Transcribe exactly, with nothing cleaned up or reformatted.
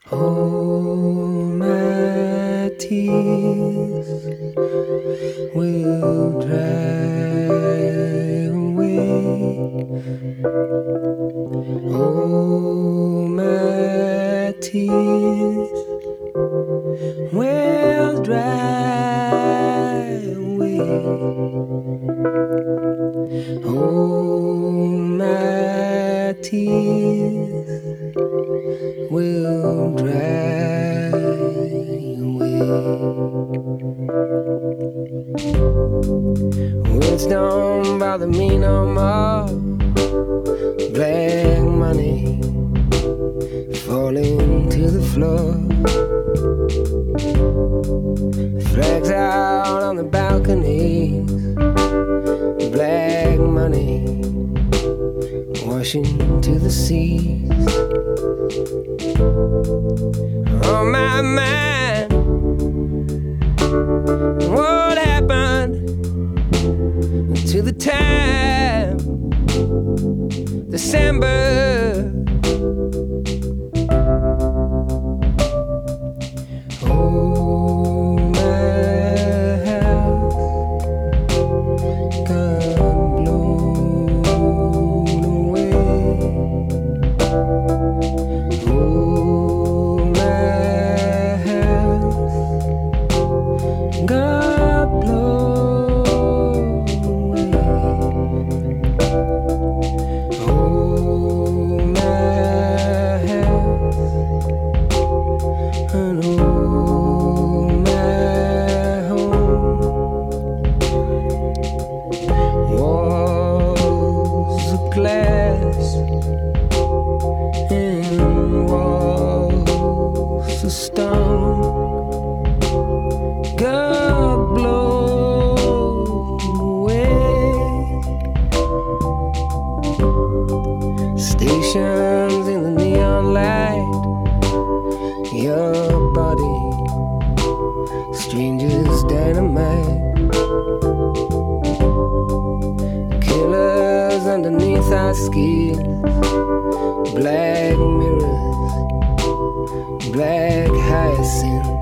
All my tears will dry away. All my tears will dry away. All my tears will dry away. Words don't bother me no more. Black money falling to the floor. Flags out on the balconies. Black money washing to the seas. On my mind, what happened to the time December? Oh, my house got blown away. Oh, my house got blown away. Oh, my house and oh, my home. Walls of glass and walls of stone got blown away. Stations in the neon light, your body, strangers dynamite. Killers underneath our skins, black mirrors, black hyacinths.